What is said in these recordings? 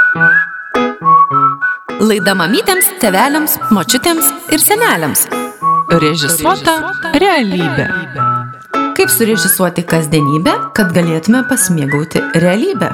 Laida mamytėms, tėveliams, močiutėms ir seneliams. Režisuota realybė. Kaip surežisuoti kasdienybę, kad galėtume pasimėgauti realybę?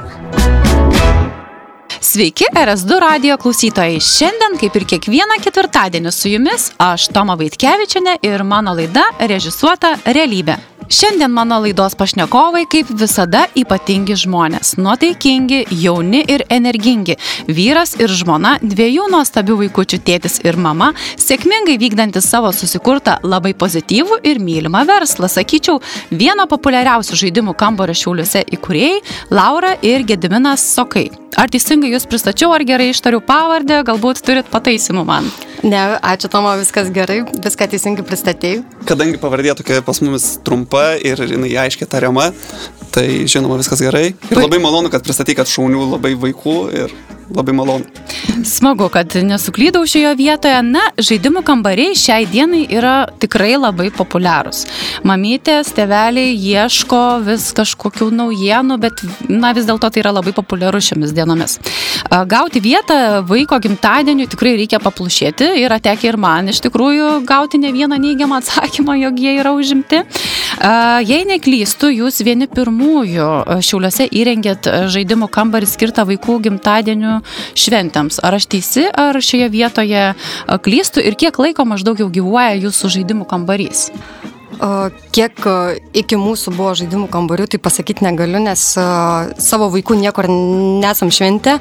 Sveiki, RS2 radijo klausytojai. Šiandien, kaip ir kiekvieną ketvirtadienį su jumis, aš Toma Vaitkevičienė ir mano laida Režisuota realybė. Šiandien mano laidos pašnekovai, kaip visada, ypatingi žmonės. Nuotaikingi, jauni ir energingi. Vyras ir žmona, dviejų nuostabių vaikučių tėtis ir mama, sėkmingai vykdantis savo susikurtą labai pozityvų ir mylimą verslą. Sakyčiau, vieno populiariausių žaidimų kambario Šiauliuose įkūrėjai Laura ir Gediminas Sokai. Ar teisingai jūs pristačiau, ar gerai ištariu pavardę, galbūt turit pataisimų man? Ne, ačiū Toma, viskas gerai, viską teisingai pristatėjai. Kadangi pavardė tokia pas mumis trumpa ir jinai aiškiai tariama, tai žinoma viskas gerai. Ir labai malonu, kad pristatei, kad šaunių labai vaikų ir labai malonu. Smagu, kad nesuklydau šioje vietoje. Na, žaidimų kambariai šiai dienai yra tikrai labai populiarūs. Mamytės, tėveliai ieško vis kažkokių naujienų, bet vis dėlto tai yra labai populiaru šiomis dienomis. Gauti vietą vaiko gimtadieniui tikrai reikia paplušėti. Yra tekę ir man iš tikrųjų gauti ne vieną neigiamą atsakymą, jog jie yra užimti. Jei neklystu, jūs vieni pirmųjų Šiauliuose įrengėt žaidimų kambarį skirtą vaikų gimtadienių šventėms. Ar aš teisi, ar šioje vietoje klystu ir kiek laiko maždaug jau gyvuoja jūsų žaidimų kambarys? Kiek iki mūsų buvo žaidimų kambarių, tai pasakyti negaliu, nes savo vaikų niekur nesam šventę.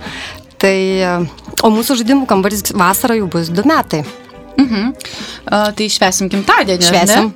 O mūsų žaidimų kambarys vasarą jau bus 2 metai. Tai švęsim gimtadienį, švęsim.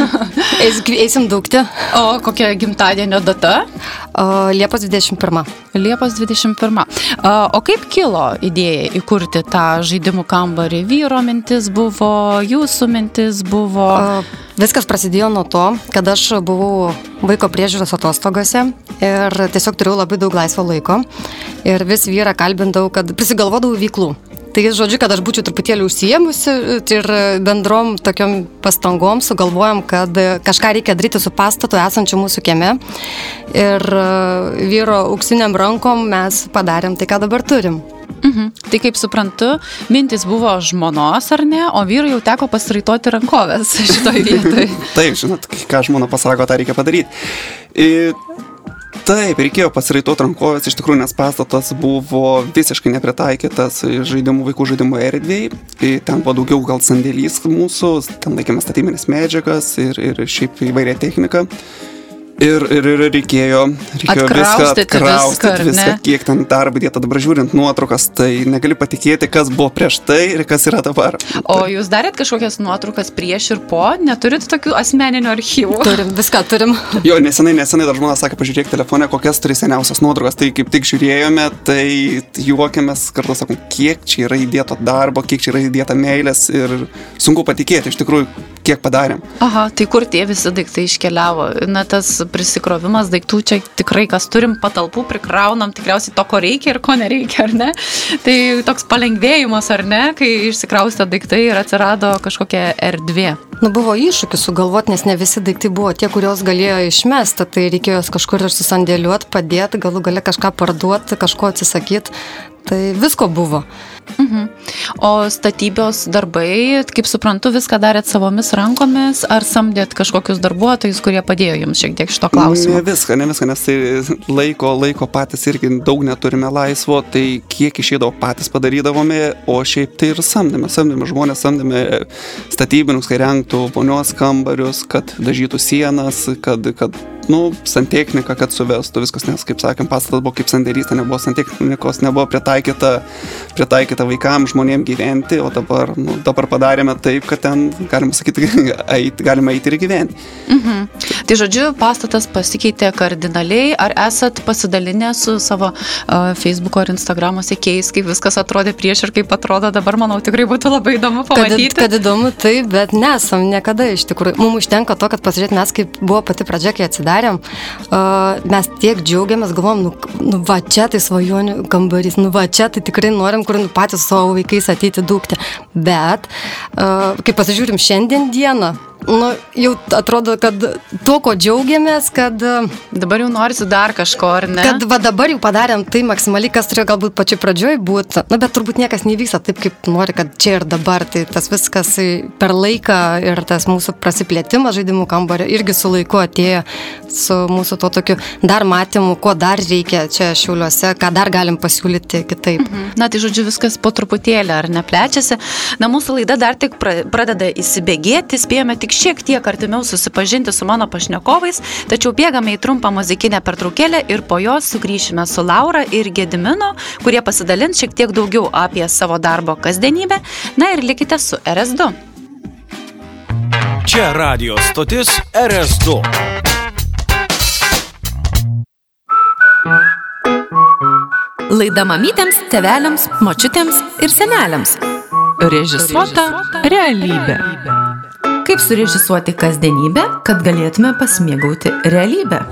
Eisim dūkti. O kokia gimtadienio data? Liepos 21. Liepos 21. O kaip kilo idėja įkurti tą žaidimų kambarį? Vyro mintis buvo, jūsų mintis buvo? Viskas prasidėjo nuo to, kad aš buvau vaiko priežiūros atostogose ir tiesiog turėjau labai daug laisvo laiko ir vis vyrą kalbindavau, kad prisigalvodavau veiklų. Tai žodžiu, kad aš būčiau truputėlį užsiėmusi ir bendrom tokiom pastangom sugalvojom, kad kažką reikia daryti su pastatu esančiu mūsų kieme. Ir vyro auksiniam rankom mes padarėm tai, ką dabar turim. Tai kaip suprantu, mintis buvo žmonos, ar ne, o vyrui jau teko pasiraitoti rankovės šitoj vietoj. Taip, žinot, ką žmona pasako, tą reikia padaryti. Taip, reikėjo pasiraitoti rankovės, iš tikrųjų, nes pastatas buvo visiškai nepritaikytas vaikų žaidimų erdvėj. Ten buvo daugiau gal sandėlys mūsų, ten laikėme statybines medžiagas ir šiaip įvairią techniką. Ir reikėjo atkraustyti viską, kiek ten darbą dėta. Dabar žiūrint nuotraukas, tai negali patikėti, kas buvo prieš tai ir kas yra dabar. O jūs darėt kažkokias nuotraukas prieš ir po? Neturit tokių asmeninių archyvų? Turim, viską turim. Jo, nesenai dar žmona sakė, pažiūrėk telefone, kokias turi seniausias nuotraukas. Tai kaip tik žiūrėjome, tai juokėmės, kartu sakom, kiek čia yra įdėto darbo, kiek čia yra įdėta meilės ir sunku patikėti, iš tikrųjų, kiek padarėm. Aha, tai kur tie visi daiktai iškeliavo? Na, tas prisikrovimas daiktų, čia tikrai, kas turim patalpų, prikraunam tikriausiai to, ko reikia ir ko nereikia, ar ne? Tai toks palengvėjimas, ar ne, kai išsikraustė daiktai ir atsirado kažkokia erdvė. Buvo iššūkis sugalvoti, nes ne visi daiktai buvo tie, kurios galėjo išmesti, tai reikėjo kažkur ir susandėliuoti, padėti, galų gale kažką parduoti, kažko atsisakyti. Tai visko buvo. O statybos darbai, kaip suprantu, viską darėt savomis rankomis, ar samdėt kažkokius darbuotojus, kurie padėjo jums šiek tiek šito klausimo? Ne viską, nes tai laiko patys irgi daug neturime laisvo, tai kiek išėdavo patys padarydavome, o šiaip tai ir samdėme žmonės, samdėme statybinius, kai rengtų vonios kambarius, kad dažytų sienas, kad santechnika, kad suvestų viskas, nes, kaip sakėm, pastatas buvo kaip sandėlys, tai nebuvo santechnikos, nebuvo pritaikyta vaikams, žmonėms gyventi, o dabar padarėme taip, kad ten, galima sakyti, galima eiti ir gyventi. Tai žodžiu, pastatas pasikeitė kardinaliai, ar esat pasidalinę su savo Facebook'o ar Instagram'o sekėjais, kaip viskas atrodė prieš ir kaip atrodo dabar, manau, tikrai būtų labai įdomu pamatyti. Kad įdomu, taip, bet nesam niekada iš tikrųjų. Mums užtenka to, kad pasižiūrėt, mes kaip buvo pati pradžia, kai atsidarėm, mes tiek džiaugiamės, galvom, va čia tai svajonių kambarys, va čia tai tikrai norim, kur patys savo vaikais ateiti dūkti. Bet, kai pasižiūrim šiandien dieną, jau atrodo, kad to, ko džiaugiamės, kad... Dabar jau norisi dar kažko, ar ne? Kad dabar jau padarėm tai maksimaliai, kas turėjo galbūt pačioj pradžioj būti. Bet turbūt niekas nevyksta taip, kaip nori, kad čia ir dabar. Tai tas viskas per laiką ir tas mūsų prasiplėtimas žaidimų kambario irgi su laiku atėjo su mūsų to tokiu dar matymu, ko dar reikia čia Šiauliuose, ką dar galim pasiūlyti kitaip. Na, tai žodžiu, viskas po truputėlį, ar neplečiasi. Na, mūsų laida dar tik pradeda įsibėgėti, spėjome tik šiek tiek artimiau susipažinti su mano pašnekovais, tačiau bėgame į trumpą muzikinę pertraukėlę ir po jos sugrįšime su Laura ir Gediminu, kurie pasidalins šiek tiek daugiau apie savo darbo kasdienybę. Na ir likite su RS2. Čia radio stotis RS2. Laida mamytėms, tėveliams, močiutėms ir seneliams. Režisuota realybė. Kaip surežisuoti kasdienybę, kad galėtume pasimėgauti realybę?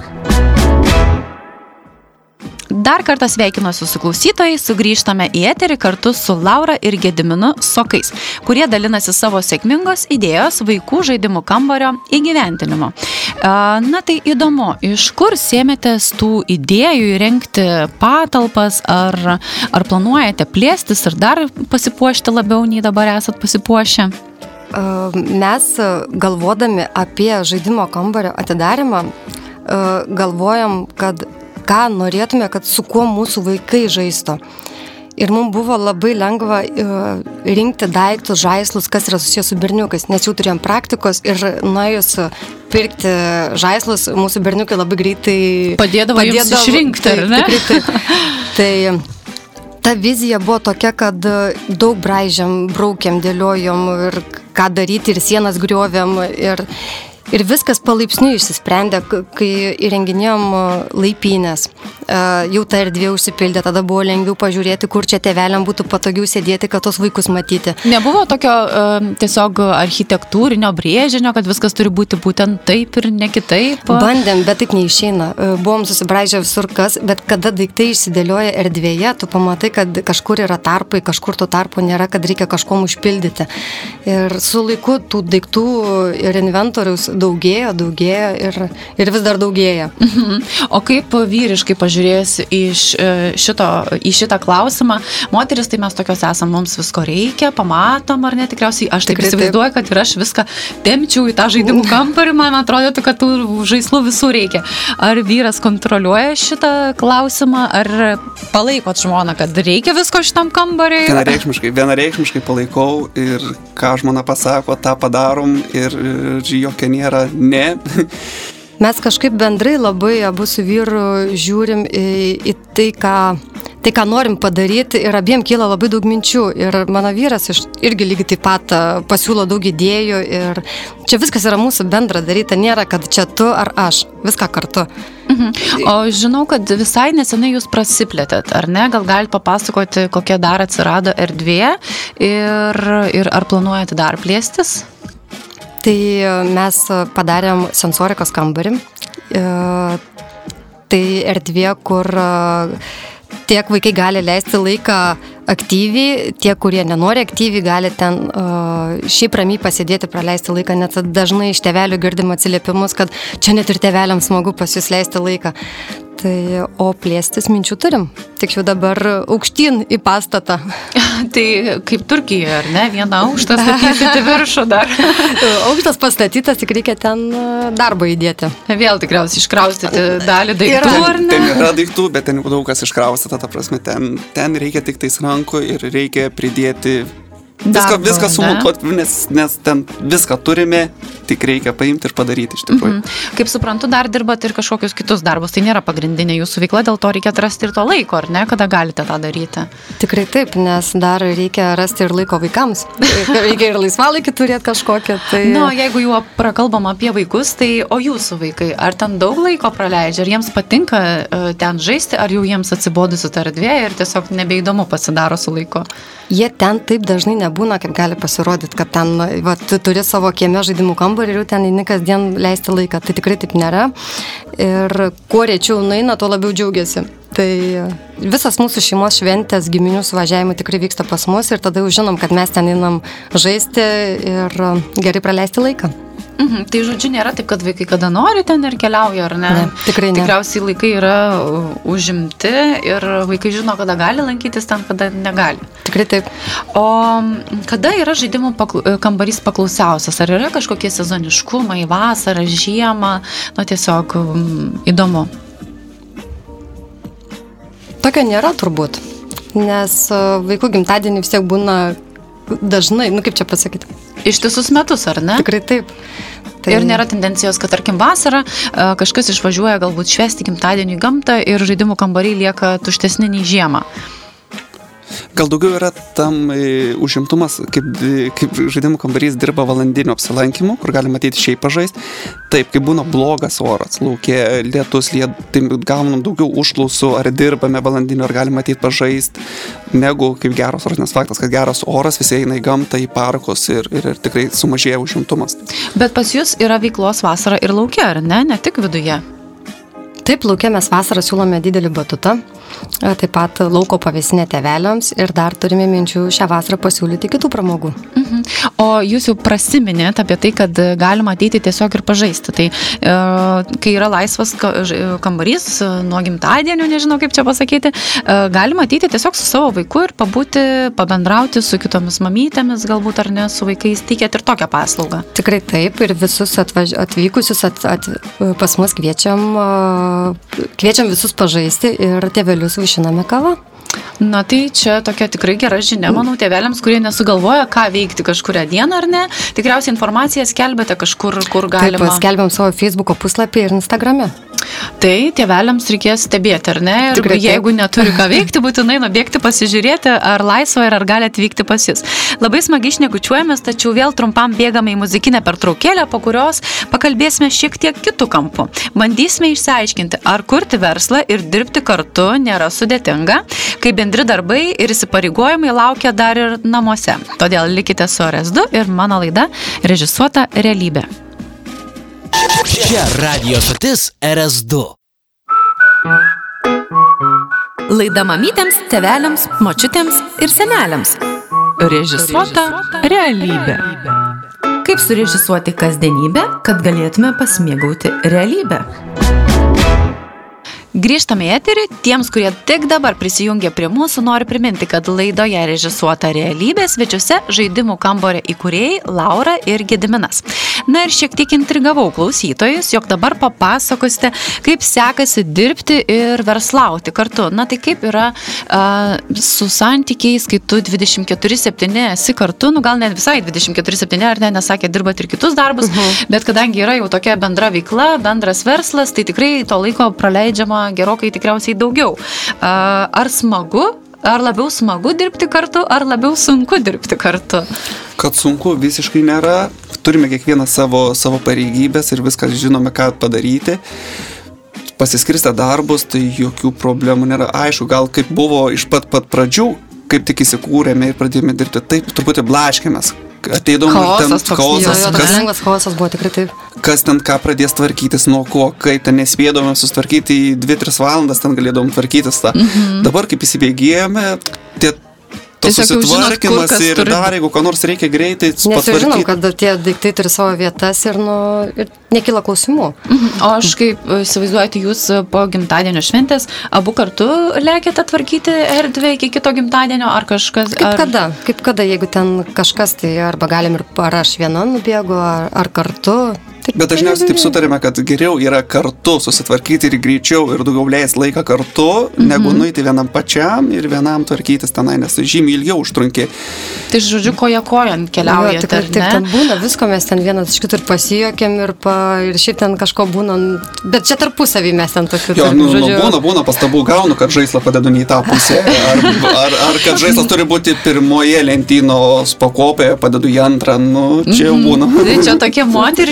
Dar kartą sveikinuosi su klausytojais, sugrįžtame į eterį kartu su Laura ir Gediminu Sokais, kurie dalinasi savo sėkmingos idėjos vaikų žaidimų kambario įgyvendinimo. Na tai įdomu, iš kur sėmėtės tų idėjų įrengti patalpas, ar planuojate plėstis ir dar pasipuošti labiau nei dabar esat pasipuošę? Mes galvodami apie žaidimo kambario atidarimą, galvojam, kad ką norėtume, kad su kuo mūsų vaikai žaisto. Ir mums buvo labai lengva rinkti daiktus, žaislus, kas yra susijęs su berniukais, nes jau turėjom praktikos ir nuėjus pirkti žaislus, mūsų berniukai labai greitai padėdavo jums išrinkti, ar ne? Tai ta vizija buvo tokia, kad daug braižėm, braukėm, dėliojom ir ką daryti, ir sienas griovėm, ir viskas palaipsniui išsisprendė, kai įrenginėjom laipynės. Jau ta erdvė užsipildė, tada buvo lengviau pažiūrėti, kur čia tėveliam būtų patogiau sėdėti, kad tos vaikus matyti. Nebuvo tokio tiesiog architektūrinio brėžinio, kad viskas turi būti būtent taip ir ne kitaip? Bandėm, bet taip neišeina. Buvom susibraižę visur kas, bet kada daiktai išsidėlioja erdvėje, tu pamatai, kad kažkur yra tarpai, kažkur tų tarpų nėra, kad reikia kažkom užpildyti. Ir su laiku tų daiktų ir inventoriaus daugėjo ir vis dar daugėja. O kaip vyriškai pažiūrėjus į šitą klausimą, moteris, tai mes tokios esam, mums visko reikia, pamatom, ar ne, tikriausiai aš taip įsivaizduoju, kad ir aš viską tempčiau į tą žaidimų kambarį, man atrodytų, kad tų žaislų visų reikia. Ar vyras kontroliuoja šitą klausimą, ar palaikot žmoną, kad reikia visko šitam kambariui? Vienareikšmiškai palaikau ir ką žmona pasako, tą padarom ir jokia nėra ne. Mes kažkaip bendrai labai abu su vyru žiūrim į tai, ką norim padaryti, ir abiem kyla labai daug minčių. Ir mano vyras irgi lygiai taip pat pasiūlo daug idėjų ir čia viskas yra mūsų bendra daryta, nėra, kad čia tu ar aš, viską kartu. O žinau, kad visai nesenai jūs prasiplėtėt, ar ne? Gal galite papasakoti, kokia dar atsirado erdvė ir ar planuojate dar plėstis? Tai mes padarėm sensorikos kambarį. Tai erdvė, kur tiek vaikai gali leisti laiką aktyviai, tie, kurie nenori aktyviai, gali ten šiaip ramiai pasėdėti, praleisti laiką, net dažnai iš tėvelių girdim atsiliepimus, kad čia net ir tėveliams smagu pas jūs leisti laiką. Tai, o plėstis minčių turim, tik jau dabar aukštyn į pastatą. Tai kaip Turkijoje, ar ne? Vieną aukštą statyti viršų dar. Aukštas pastatytas, tik reikia ten darbą įdėti. Vėl tikriausiai iškraustyti dalį daiktų, ar ne? Ten yra daiktų, bet ten daug kas iškraustyta, ta prasme, ten reikia tik tais rankų ir reikia pridėti viską sumontuoti, nes ten viską turime, tik reikia paimti ir padaryti iš tikrųjų. Kaip suprantu, dar dirbat ir kažkokius kitus darbus, tai nėra pagrindinė jūsų veikla, dėl to reikia atrasti ir to laiko, ar ne, kada galite tą daryti? Tikrai taip, nes dar reikia rasti ir laiko vaikams. Reikia ir laisvalaikį turėti kažkokią. Tai... Jeigu jau prakalbam apie vaikus, tai o jūsų vaikai, ar ten daug laiko praleidžia, ar jiems patinka ten žaisti, ar jau jiems atsibodusi ta erdvė ir tiesiog nebeįdomu pasidaro su laiku? Jie ten taip dažnai nebūna, kaip gali pasirodyti, kad ten tu turi savo kieme žaidimų kambarį ir jau ten eini kasdien leisti laiką. Tai tikrai taip nėra. Ir kuo rečiau nueina, tuo labiau džiaugiasi. Tai visas mūsų šeimos šventės, giminių suvažiavimai tikrai vyksta pas mus ir tada jau žinom, kad mes ten einam žaisti ir gerai praleisti laiką. Tai žodžiu, nėra taip, kad vaikai kada nori ten ir keliauja, ar ne? Ne, tikrai ne. Tikriausiai laikai yra užimti ir vaikai žino, kada gali lankytis ten, kada negali. Tikrai taip. O kada yra žaidimų kambarys paklausiausias? Ar yra kažkokie sezoniškumai, vasarą, žiemą? Tiesiog įdomu. Tokio nėra turbūt, nes vaikų gimtadienį vis tiek būna dažnai, kaip čia pasakyti. Ištisus metus, ar ne? Tikrai taip. Tai... Ir nėra tendencijos, kad tarkim vasarą kažkas išvažiuoja galbūt švęsti gimtadienį į gamtą ir žaidimų kambariai lieka tuštesni nei žiemą. Gal daugiau yra tam užimtumas, kaip žaidimų kambarys dirba valandinių apsilankimų, kur gali matyti šiaip pažaisti. Taip, kai būna blogas oras, lauke lietus, tai gaunam daugiau užklausų, ar dirbame valandinių, ar gali matyti pažaisti, negu kaip geras oras, nes faktas, kad geras oras, visi eina į gamtą, į parkus ir tikrai sumažėja užimtumas. Bet pas jūs yra veiklos vasarą ir lauke, ar ne? Ne tik viduje? Taip, lauke mes vasarą siūlome didelį batutą, taip pat lauko pavėsinę tėveliams ir dar turime minčių šią vasarą pasiūlyti kitų pramogų. O jūs jau prasiminėt apie tai, kad galima ateiti tiesiog ir pažaisti. Tai kai yra laisvas kambarys nuo gimtadienio, nežinau kaip čia pasakyti, galima ateiti tiesiog su savo vaiku ir pabūti, pabendrauti su kitomis mamytėmis, galbūt ar ne, su vaikais, teikėt ir tokią paslaugą. Tikrai taip, ir visus atvykusius pas mus kviečiam visus pažaisti ir tėvelius vaišiname kava. Na tai čia tokia tikrai gera žinia, manau, tėveliams, kurie nesugalvoja, ką veikti kažkurią dieną ar ne. Tikriausiai informaciją skelbiate kažkur, kur galima. Taip, skelbiam savo Facebooko puslapį ir Instagrame. Tai tėveliams reikės stebėti, ar ne? Ir tikrai, jeigu neturi ką veikti, būtinai nubėgti pasižiūrėti, ar laisva ir ar gali atvykti pas jus. Labai smagiai šnekučiuojamės, tačiau vėl trumpam bėgame į muzikinę pertraukėlę, po kurios pakalbėsime šiek tiek kitų kampų. Bandysime išsiaiškinti, ar kurti verslą ir dirbti kartu nėra sudėtinga, kai bendri darbai ir įsipareigojimai laukia dar ir namuose. Todėl likite su RS2 ir mano laida Režisuota realybė. Čia radijo stotis RS2. Laida mamytėms, tėveliams, močiutėms ir seneliams. Režisuota realybė. Kaip surežisuoti kasdienybę, kad galėtume pasimėgauti realybę? Grįžtame į eterį. Tiems, kurie tik dabar prisijungė prie mūsų, noriu priminti, kad laidoje Režisuota realybė svečiuose žaidimų kambario įkūrėjai Laura ir Gediminas. Na ir šiek tiek intrigavau klausytojus, jog dabar papasakosite, kaip sekasi dirbti ir verslauti kartu. Na tai kaip yra su santykiais, kai tu 24/7 esi kartu, gal net visai 24/7, ar ne, nesakė, dirbat ir kitus darbus, bet kadangi yra jau tokia bendra veikla, bendras verslas, tai tikrai to laiko praleidžiama gerokai tikriausiai daugiau. Ar smagu, ar labiau smagu dirbti kartu, ar labiau sunku dirbti kartu? Kad sunku visiškai nėra, turime kiekvieną savo pareigybės ir viskas žinome, ką padaryti. Pasiskirstę darbus, tai jokių problemų nėra. Aišku, gal kaip buvo iš pat pradžių, kaip tik įsikūrėme ir pradėjome dirbti, taip truputį blaškėmės. Ateidom chaosas, lengvas chaosas buvo tikrai taip. Kas ten ką pradės tvarkytis, nuo ko, kai ten nespėdome sustvarkyti į 2-3 valandas, ten galėdom tvarkytis tą. Dabar kaip įsibėgėjome, tas susitvarkymas ir dar, jeigu ką nors reikia greitai patvarkyti. Nes jau žinom, kad tie daiktai turi savo vietas ir nekyla klausimų. O aš kaip įsivaizduojate, jūs po gimtadienio šventės abu kartu lekiate tvarkyti erdvę iki kito gimtadienio, ar kažkas? Kaip kada, jeigu ten kažkas, tai arba galim ir ar aš viena nubėgu, ar kartu. Bet dažniausiai taip sutarėme, kad geriau yra kartu susitvarkyti ir greičiau ir daugiau leis laiką kartu, negu nueiti vienam pačiam ir vienam tvarkytis tenai, nes žymiai ilgiau užtrunki. Tai žodžiu, kojant keliaujate, ar ne? Taip, ten būna visko, mes ten vienas iš kitų ir pasijokėm ir šiaip ten kažko būna, bet čia tarpusavį mes ten tokių. Jo, būna pastabų gaunu, kad žaislą padedu ne į tą pusę, ar kad žaislas turi būti pirmoje lentynos pakopėje, padedu į antrą, čia jau būna. Tai čia tokie moteriški pastebėjimai.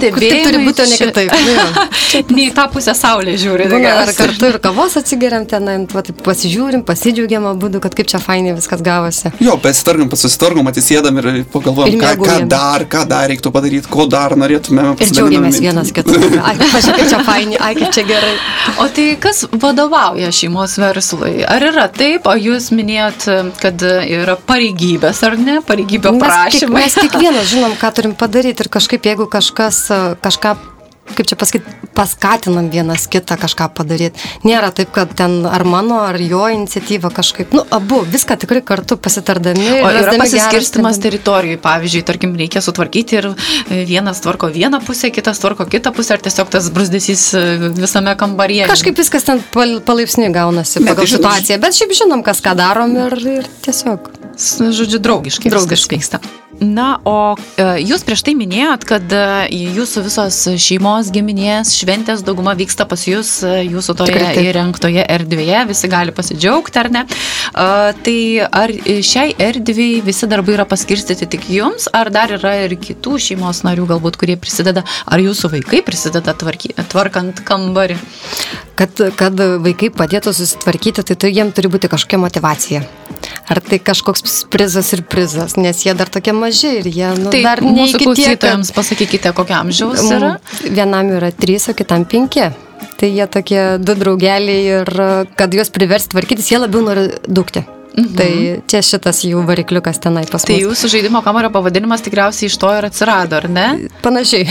pastebėjimai. Turi būti, o ne kitaip. Nei tą pusę saulė žiūri. Ar kartu ir kavos atsigeriam ten, pasižiūrim, pasidžiaugiam abudu, kad kaip čia fainiai viskas gavosi. Jo, susitargom, atsisėdam ir pagalvojam, ką dar reiktų padaryti, ko dar norėtumėme pasidalinti. Ir džiaugiamės vienas kitų. Ai, pažiūrėk, kaip čia fainiai, ai, kaip čia gerai. O tai kas vadovauja šeimos verslui? Ar yra taip, o jūs minėjot, kad yra pareigybės, ar ne? Pareigybė prašymai. Mes kiekvienas žinom, ką turim padaryti ir kažkaip, jeigu kažkas kažką, kaip čia pasakyti, paskatinam vienas kitą kažką padaryti. Nėra taip, kad ten ar mano, ar jo iniciatyva kažkaip, abu, viską tikrai kartu pasitardami. O yra pasiskirstimas teritorijai, pavyzdžiui, tarkim, reikia sutvarkyti ir vienas tvarko vieną pusę, kitas tvarko kitą pusę, ar tiesiog tas bruzdesys visame kambaryje. Kažkaip viskas ten palaipsniui gaunasi pagal situaciją, bet šiaip žinom, kas ką darom ir tiesiog. Žodžiu, draugiškai vyksta. Na, o jūs prieš tai minėjot, kad jūsų visos šeimos, giminės, šventės dauguma vyksta pas jūs, jūsų toje įrengtoje erdvėje, visi gali pasidžiaugti, ar ne? Tai ar šiai erdvėj visi darbai yra paskirstyti tik jums, ar dar yra ir kitų šeimos narių galbūt, kurie prisideda, ar jūsų vaikai prisideda tvarkant kambarį? Kad vaikai padėtų susitvarkyti, tai jiem turi būti kažkokia motyvacija. Ar tai kažkoks prizas, nes jie dar tokie maži ir jie dar ne mūsų klausytojams pasakykite, kokio amžiaus yra. Vienam yra 3, o kitam 5. Tai jie tokie 2 draugeliai ir kad juos priversti tvarkytis, jie labiau nori dūkti. Tai čia šitas jų varikliukas tenai pas mus. Tai jūsų žaidimo kambario pavadinimas tikriausiai iš to ir atsirado, ar ne? Panašiai.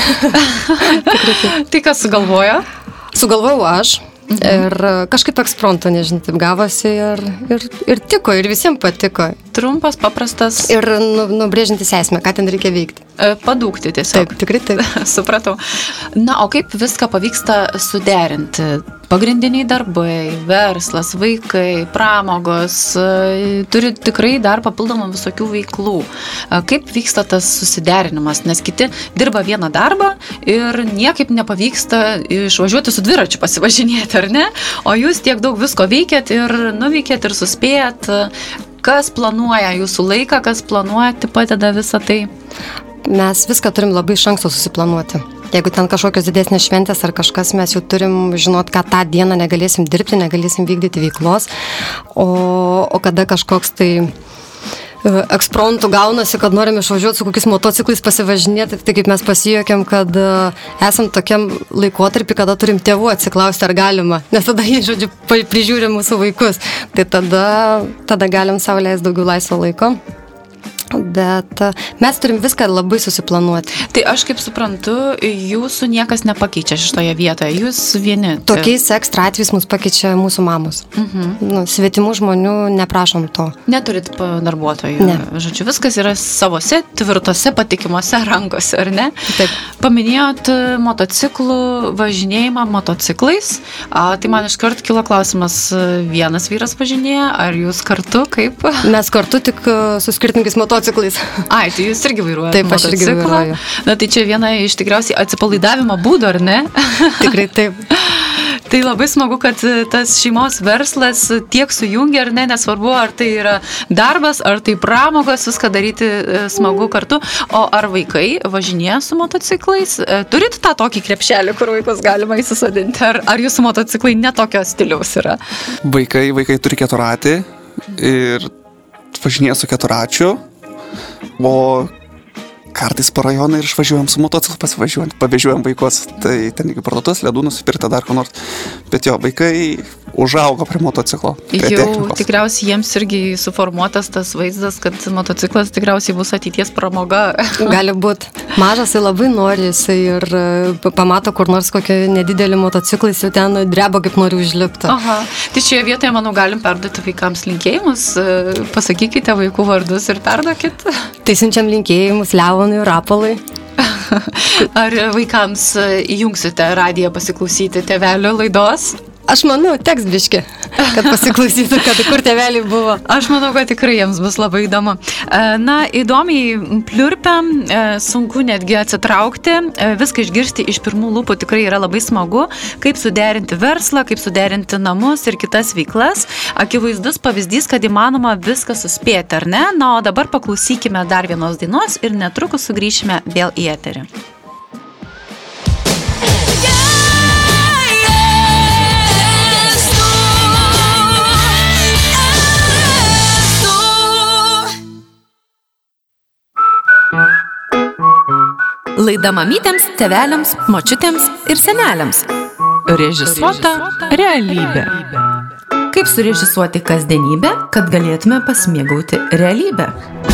Tai kas sugalvojo? Sugalvojau aš. Ir kažkaip ekspromto, nežinau, taip gavosi ir tiko, ir visiems patiko. Trumpas, paprastas. Ir nubrėžintis esmę, ką ten reikia veikti. Padūkti tiesiog. Taip, tikrai taip. Supratau. Na, o kaip viską pavyksta suderinti? Pagrindiniai darbai, verslas, vaikai, pramogos, turi tikrai dar papildomų visokių veiklų. Kaip vyksta tas susiderinimas? Nes kiti dirba vieną darbą ir niekaip nepavyksta išvažiuoti su dviračiu pasivažinėti, ar ne? O jūs tiek daug visko veikėt ir nuveikėt ir suspėjat. Kas planuoja jūsų laiką, kas planuoja, padeda visą tai? Mes viską turim labai iš anksto susiplanuoti. Jeigu ten kažkokios didesnės šventės ar kažkas, mes jau turim žinot, kad tą dieną negalėsim dirbti, negalėsim vykdyti veiklos, o kada kažkoks tai ekspromtų gaunasi, kad norim išvažiuoti su kokiais motociklais pasivažinėti, tai kaip mes pasijuokėm, kad esam tokiam laikotarpį, kada turim tėvų atsiklausti, ar galima, nes tada jie, žodžiu, prižiūri mūsų vaikus, tai tada galim savo leisti daugiau laisvo laiko. Bet mes turim viską labai susiplanuoti. Tai aš kaip suprantu, jūsų niekas nepakeičia šitoje vietoje, jūs vieni. Tokiais ekstra atvejais mus pakeičia mūsų mamos. Svetimų žmonių neprašom to. Neturit darbuotojų. Ne. Žodžiu, viskas yra savose, tvirtose, patikimuose rankose, ar ne? Taip. Paminėjot motociklų važinėjimą motociklais. Tai man iškart kilo klausimas, vienas vyras važinėja, ar jūs kartu, kaip? Mes kartu tik su skirtingais motociklais. Ai, tai jūs irgi vairuojate taip, motociklą? Taip, aš irgi vairuoju. Na, tai čia viena iš tikriausiai atsipalaidavimo būdų, ar ne? Tikrai taip. Tai labai smagu, kad tas šeimos verslas tiek sujungia, ar ne, nesvarbu, ar tai yra darbas, ar tai pramogos, viską daryti smagu kartu. O ar vaikai važinėja su motociklais? Turit tą tokį krepšelį, kur vaikus galima įsisodinti? Ar jūsų motociklai netokio stiliaus yra? Vaikai turi keturratį ir važinėja su keturračiu, o kartais po rajoną ir išvažiuojam su motociklu pavežiuojam vaikus, tai ten iki parduotuvės ledų nusipirkti dar ko nors, bet jo, vaikai užaugo prie motociklo. Jau tikriausiai jiems irgi suformuotas tas vaizdas, kad motociklas tikriausiai bus ateities pramoga. Gali būti. Mažas jis labai nori, jisai ir pamato kur nors kokį nedidelį motociklą, jis jau ten dreba, kaip nori užlipti. Aha, tai šioje vietoje, manau, galim perduoti vaikams linkėjimus, pasakykite vaikų vardus ir perduokit. Tai siunčiam linkėjimus Leonui ir Rapolai. Ar vaikams įjungsite radiją pasiklausyti tėvelio laidos? Aš manau, teks biški, kad pasiklausytų, kad kur tėveliai buvo. Aš manau, kad tikrai jiems bus labai įdomu. Na, įdomiai pliurpiam, sunku netgi atsitraukti, viską išgirsti iš pirmų lūpų tikrai yra labai smagu, kaip suderinti verslą, kaip suderinti namus ir kitas veiklas. Akivaizdus pavyzdys, kad įmanoma viską suspėti, ar ne? Na, o dabar paklausykime dar vienos dainos ir netrukus sugrįšime vėl į eterį. Laida mamytėms, tėveliams, močiutėms ir seneliams. Režisuota realybė. Kaip surežisuoti kasdienybę, kad galėtume pasimėgauti realybę?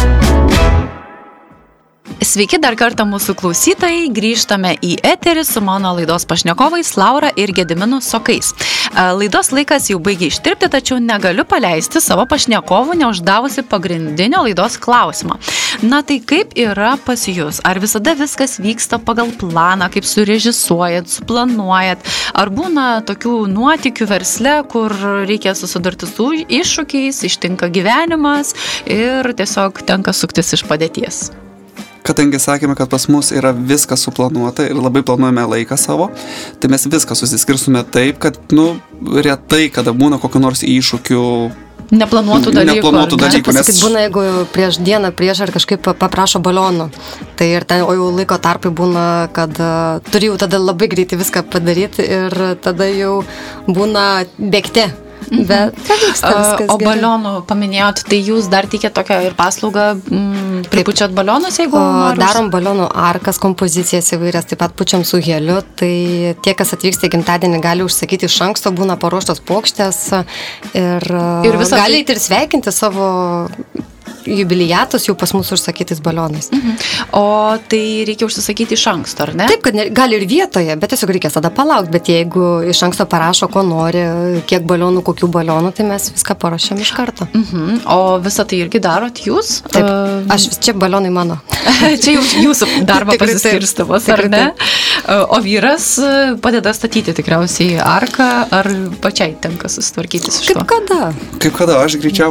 Sveiki dar kartą mūsų klausytojai, grįžtame į eterį su mano laidos pašnekovais Laura ir Gediminu Sokais. Laidos laikas jau baigia ištirpti, tačiau negaliu paleisti savo pašnekovų, neuždavusi pagrindinio laidos klausimą. Na tai kaip yra pas jūs? Ar visada viskas vyksta pagal planą, kaip surežisuojat, suplanuojat? Ar būna tokių nuotykių versle, kur reikia susidurti su iššūkiais, ištinka gyvenimas ir tiesiog tenka suktis iš padėties? Kadangi sakėme, kad pas mus yra viskas suplanuota ir labai planuojame laiką savo, tai mes viską susiskirstume taip, kad, retai, kada būna kokių nors iššūkių, neplanuotų dalykų. Nes būna, jeigu prieš dieną ar kažkaip paprašo balionų, tai ir ten, o jau laiko tarpai būna, kad turi jau tada labai greitai viską padaryti ir tada jau būna bėgti. Bet o balionų paminėjot, tai jūs dar tikėt tokią ir paslaugą, pripučiat balionus, jeigu nori? Darom balionų arkas, kompozicijas įvairias, taip pat pučiam su heliu, tai tie, kas atvyksta į gimtadienį, gali užsakyti iš anksto, būna paruoštos plokštės ir galite ir sveikinti savo jubiliatus jau pas mus užsakytais balionais. O tai reikia užsisakyti iš anksto, ar ne? Taip, kad gali ir vietoje, bet tiesiog reikės tada palaukti, bet jeigu iš anksto parašo, ko nori, kiek balionų, kokių balionų, tai mes viską paruošiam iš karto. O visą tai irgi darot jūs? Taip, čia balionai mano. Čia jau jūsų darbo pasiskirstymas, ar ne? O vyras padeda statyti tikriausiai arką, ar pačiai tenka susitvarkyti su šituo? Kaip kada,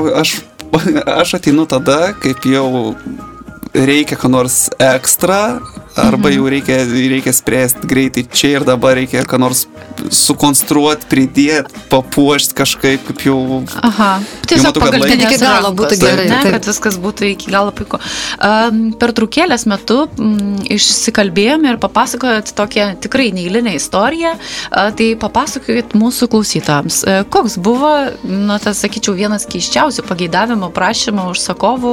aš ateinu tada, kaip jau reikia ką nors ekstra, arba jau reikia spręsti greitai čia ir dabar reikia ką nors sukonstruoti, pridėti, papuošti kažkaip, kaip jau... Tiesiog pagalbėti iki galo būtų gerai. Kad viskas būtų iki galo puiku. Pertraukėlės metu išsikalbėjome ir papasakojot tokią tikrai neeilinę istoriją, tai papasakojot mūsų klausytojams. Koks buvo, tas sakyčiau, vienas keisčiausių pageidavimo prašymo užsakovų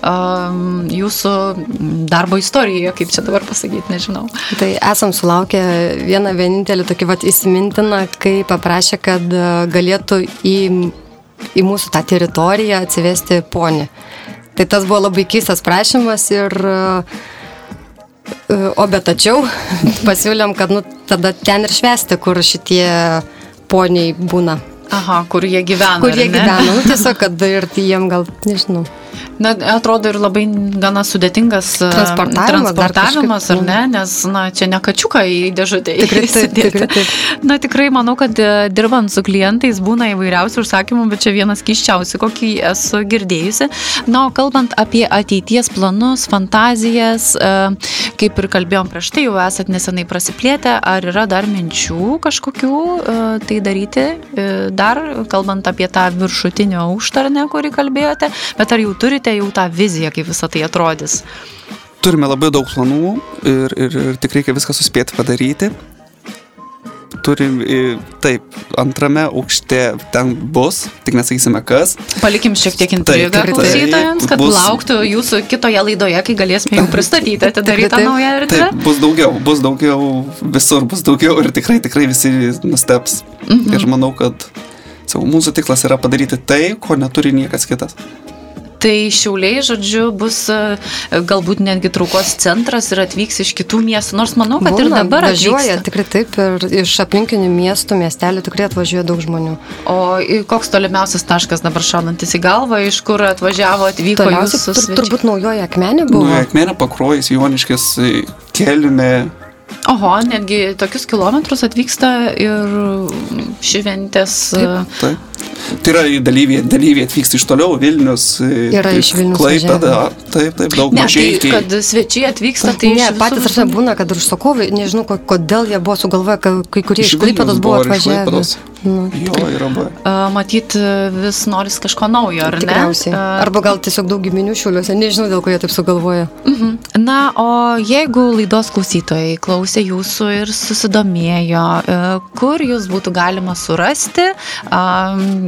jūsų darbo istorijoje, kaip čia dabar pasakyti, nežinau. Tai esam sulaukę vieną vienintelį tokį įsimintiną, kai paprašė, kad galėtų į mūsų tą teritoriją atsivesti ponį. Tai tas buvo labai keistas prašymas bet tačiau pasiūlėm, kad tada ten ir švęsti, kur šitie poniai būna. Kur jie gyvena. Kur jie gyvena, tiesiog, kad ir jiem gal, nežinau. Na, atrodo ir labai gana sudėtingas transportavimas, ar ne? Nes, čia ne kačiuką į dėžutę įsidėti. Na, tikrai manau, kad dirbant su klientais būna įvairiausių užsakymų, bet čia vienas keisčiausių, kokį esu girdėjusi. Na, o kalbant apie ateities planus, fantazijas, kaip ir kalbėjom prieš tai, jau esat nesenai prasiplėtę, ar yra dar minčių kažkokių tai daryti, dar kalbant apie tą viršutinio aukštą, kurį kalbėjote, bet ar jau turite jau tą viziją, kaip visą tai atrodys? Turime labai daug planų ir tik reikia viską suspėti padaryti. Turim, taip, antrame aukšte ten bus, tik nesakysime kas. Palikim šiek tiek intrigą klausytojams, kad lauktų jūsų kitoje laidoje, kai galėsime jau pristatyti, atidarytą naują erdvę. Taip, bus daugiau, visur bus daugiau ir tikrai visi nusteps. Ir manau, kad mūsų tikslas yra padaryti tai, ko neturi niekas kitas. Tai Šiauliai, žodžiu, bus galbūt netgi traukos centras ir atvyks iš kitų miestų, nors manau, kad ir dabar važiuoja, tikrai taip, ir iš aplinkinių miestų, miestelių tikrai atvažiuoja daug žmonių. O koks tolimiausias taškas dabar šaunantis į galvą, iš kur atvyko jūsų svečiai? Turbūt Naujoji Akmenė buvo. Naujoji Akmenė, Pakruojis, Joniškis, Kelmė. Oho, netgi tokius kilometrus atvyksta ir šventės. Taip. Tai yra dalyviai atvyksta iš toliau, Vilnius, iš Klaipėda, taip, daug mažiai. Tai, kad svečiai atvyksta, tai ne, patys ar būna, kad užsakovai, nežinau, kodėl jie buvo sugalvoję, kai kurie iš Klaipėdos buvo atvažiavę. Jo, yra buvę. Matyt, vis noris kažko naujo, ar ne? Tikriausiai. Arba gal tiesiog daug giminių Šiauliuose, nežinau, dėl ko jie taip sugalvoja. Na, o jeigu laidos klausytojai klausė jūsų ir susidomėjo, kur jūs būtų galima surasti,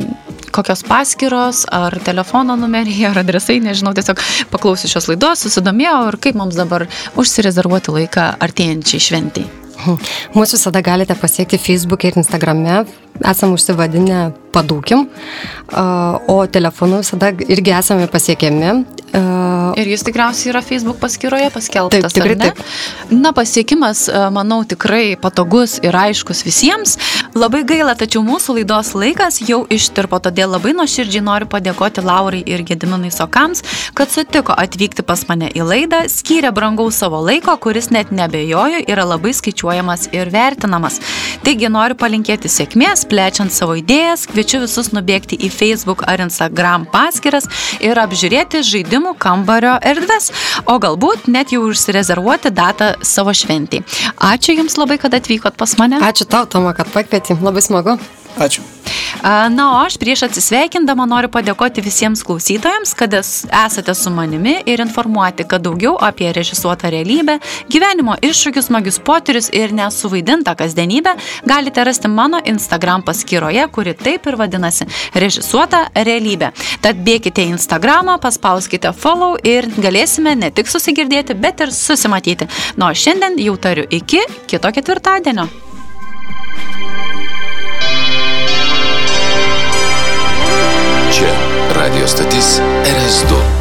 kokios paskyros, ar telefono numeriai, ar adresai, nežinau, tiesiog paklausiu šios laidos, susidomėjau ir kaip mums dabar užsirezervuoti laiką artėjančiai šventei. Mūsų visada galite pasiekti Facebook'e ir Instagram'e, esam užsivadinę Padūkim, o telefonu visada irgi esame pasiekiami. Ir jis tikriausiai yra Facebook paskyroje paskelbtas, taip, tikrai, ar ne? taip. Na, pasiekimas, manau, tikrai patogus ir aiškus visiems. Labai gaila, tačiau mūsų laidos laikas jau ištirpo, todėl labai nuoširdžiai noriu padėkoti Laurai ir Gediminui Sokams, kad sutiko atvykti pas mane į laidą, skyrė brangaus savo laiko, kuris net nebejoju yra labai skaičiuojamas ir vertinamas. Taigi noriu palinkėti sėkmės, plečiant savo idėjas, kviečiu visus nubėgti į Facebook ar Instagram paskyras ir apžiūrėti žaidimų kambario erdves, o galbūt net jau užsirezervuoti datą savo šventį. Ačiū Jums labai, kad atvykot pas mane. Ačiū tau, Toma, kad pakvietei. Labai smagu. Ačiū. Na, o aš prieš atsisveikindama noriu padėkoti visiems klausytojams, kad esate su manimi ir informuoti, kad daugiau apie režisuotą realybę, gyvenimo iššūkius, smagius potyrius ir nesuvaidintą kasdienybę galite rasti mano Instagram paskyroje, kuri taip ir vadinasi Režisuota realybė. Tad bėkite į Instagramą, paspauskite follow ir galėsime ne tik susigirdėti, bet ir susimatyti. Na, o šiandien jau tariu iki kito ketvirtadienio. Čia radio stotis RS2.